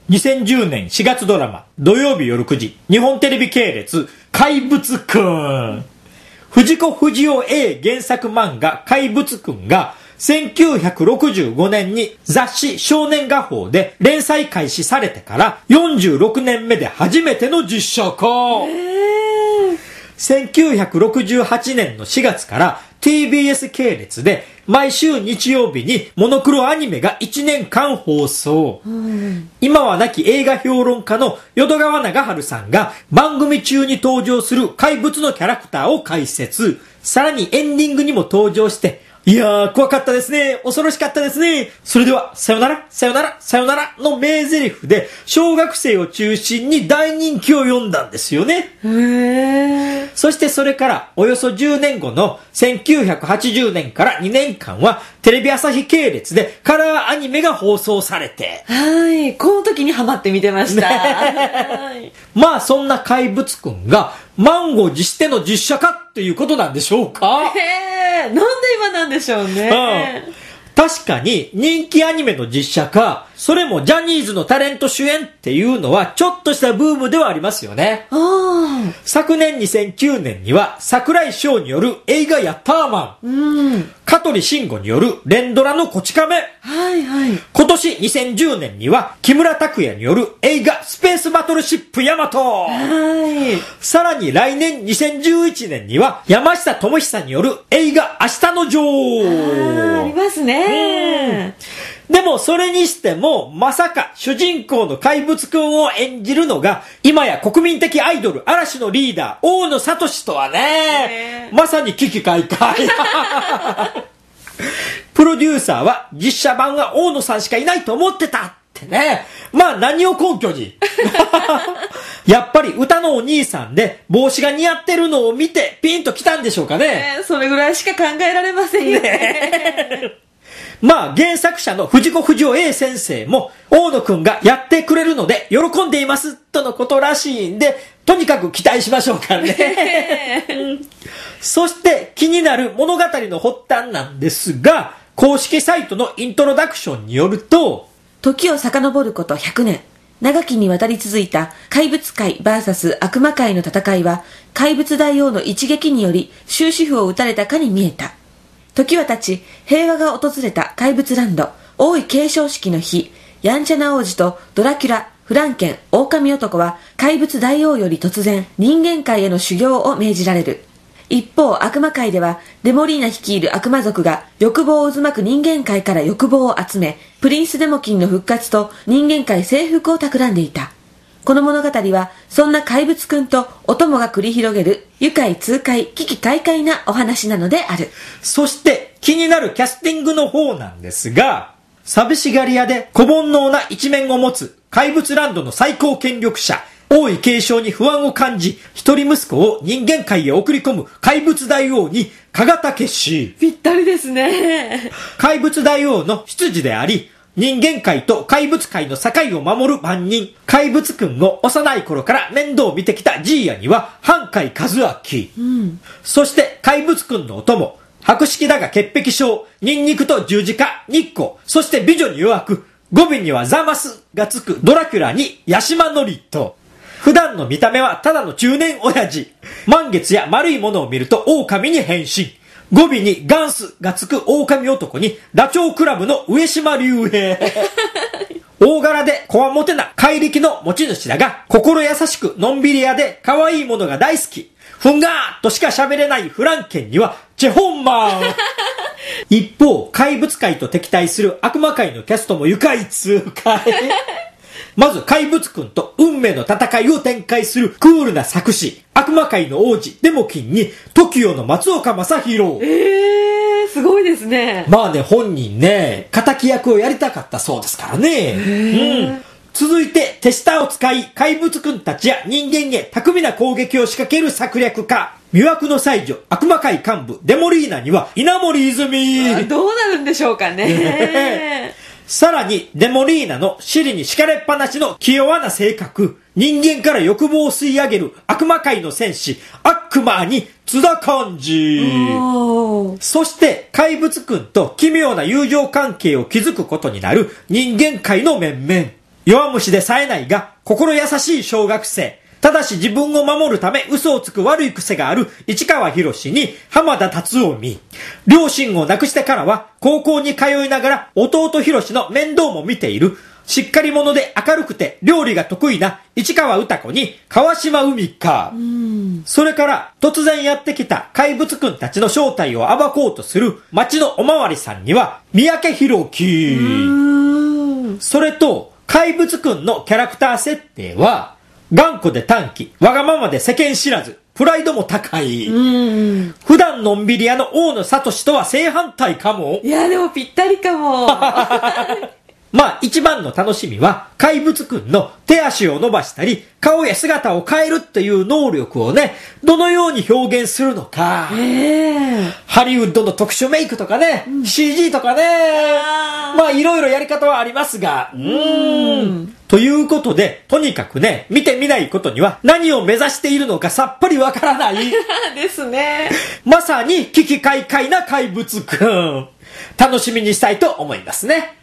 2010年4月ドラマ、土曜日夜9時、日本テレビ系列、怪物くん。藤子不二雄 A 原作漫画、怪物くんが、1965年に雑誌少年画報で連載開始されてから46年目で初めての実写化。1968年の4月から TBS 系列で毎週日曜日にモノクロアニメが1年間放送。今は亡き映画評論家の淀川長春さんが番組中に登場する怪物のキャラクターを解説。さらにエンディングにも登場して、いやー怖かったですね、恐ろしかったですね、それではさよならさよならさよならの名台詞で小学生を中心に大人気を呼んだんですよね。そしてそれからおよそ10年後の1980年から2年間はテレビ朝日系列でカラーアニメが放送されて、 はい、この時にハマって見てました。 まあそんな怪物くんが満を持しての実写化っていうことなんでしょうか。 なんで今なんでしょうね。 確かに人気アニメの実写化、それもジャニーズのタレント主演っていうのはちょっとしたブームではありますよね。昨年2009年には櫻井翔による映画ヤッターマン、香取慎吾による連ドラのこち亀、今年2010年には木村拓哉による映画スペースバトルシップヤマト、さらに来年2011年には山下智久による映画明日の女王、 ありますね。 でもそれにしてもまさか主人公の怪物くんを演じるのが今や国民的アイドル嵐のリーダー大野聡とはね、まさに危機開会。プロデューサーは実写版は大野さんしかいないと思ってたってね。まあ何を根拠に。やっぱり歌のお兄さんで帽子が似合ってるのを見てピンときたんでしょうかね。 それぐらいしか考えられませんよね。 まあ原作者の藤子不二雄 A 先生も大野くんがやってくれるので喜んでいますとのことらしいんで、とにかく期待しましょうかね。そして気になる物語の発端なんですが、公式サイトのイントロダクションによると、 時を遡ること100年、長きにわたり続いた怪物界 VS 悪魔界の戦いは怪物大王の一撃により終止符を打たれたかに見えた。時は経ち、平和が訪れた怪物ランド、王位継承式の日、やんちゃな王子とドラキュラ、フランケン、狼男は怪物大王より突然、人間界への修行を命じられる。一方、悪魔界では、デモリーナ率いる悪魔族が欲望を渦巻く人間界から欲望を集め、プリンスデモキンの復活と人間界征服を企んでいた。この物語はそんな怪物くんとお供が繰り広げる愉快痛快危機快快なお話なのである。 そして気になるキャスティングの方なんですが、寂しがり屋で小煩悩な一面を持つ怪物ランドの最高権力者、王位継承に不安を感じ一人息子を人間界へ送り込む怪物大王に加賀武史。 ぴったりですね。 怪物大王の執事であり、人間界と怪物界の境を守る番人、怪物くんを幼い頃から面倒を見てきたジーヤには半海和明、そして怪物くんのお供、博識だが潔癖症、ニンニクと十字架、日光、そして美女に弱く語尾にはザマスがつくドラキュラにヤシマノリと、普段の見た目はただの中年親父、満月や丸いものを見ると狼に変身、語尾にガンスがつく狼男にダチョウ倶楽部の上島竜兵。大柄でこわもてな怪力の持ち主だが、心優しくのんびり屋で可愛いものが大好き。ふんがーとしか喋れないフランケンにはチェホンマン。一方、怪物界と敵対する悪魔界のキャストも愉快痛快。まず怪物くんと運命の戦いを展開するクールな作詞、悪魔界の王子デモキンに TOKIO の松岡昌宏。 すごいですね。 まあね、本人ね、敵役をやりたかったそうですからね。続いて手下を使い怪物くんたちや人間へ巧みな攻撃を仕掛ける策略家、魅惑の才女悪魔界幹部デモリーナには稲森泉。 どうなるんでしょうかね。 さらにデモリーナの尻に敷かれっぱなしの気弱な性格、人間から欲望を吸い上げる悪魔界の戦士アックマーに津田寛治。そして怪物くんと奇妙な友情関係を築くことになる人間界の面々、 弱虫で冴えないが、心優しい小学生。ただし自分を守るため嘘をつく悪い癖がある市川博に浜田達臣。両親を亡くしてからは高校に通いながら弟博の面倒も見ている。しっかり者で明るくて料理が得意な市川歌子に川島海香。それから突然やってきた怪物くんたちの正体を暴こうとする町のおまわりさんには三宅宏樹。それと怪物くんのキャラクター設定は頑固で短気、わがままで世間知らず、プライドも高い。普段のんびり屋の大野聡とは正反対かも。 いや、でもぴったりかも。 まあ一番の楽しみは怪物くんの手足を伸ばしたり顔や姿を変えるっていう能力をね、どのように表現するのか。ハリウッドの特殊メイクとかね、CG とかね、まあいろいろやり方はありますが、ということで、とにかくね、見てみないことには何を目指しているのかさっぱりわからない。 ですね。 まさに危機快快な怪物くん。楽しみにしたいと思いますね。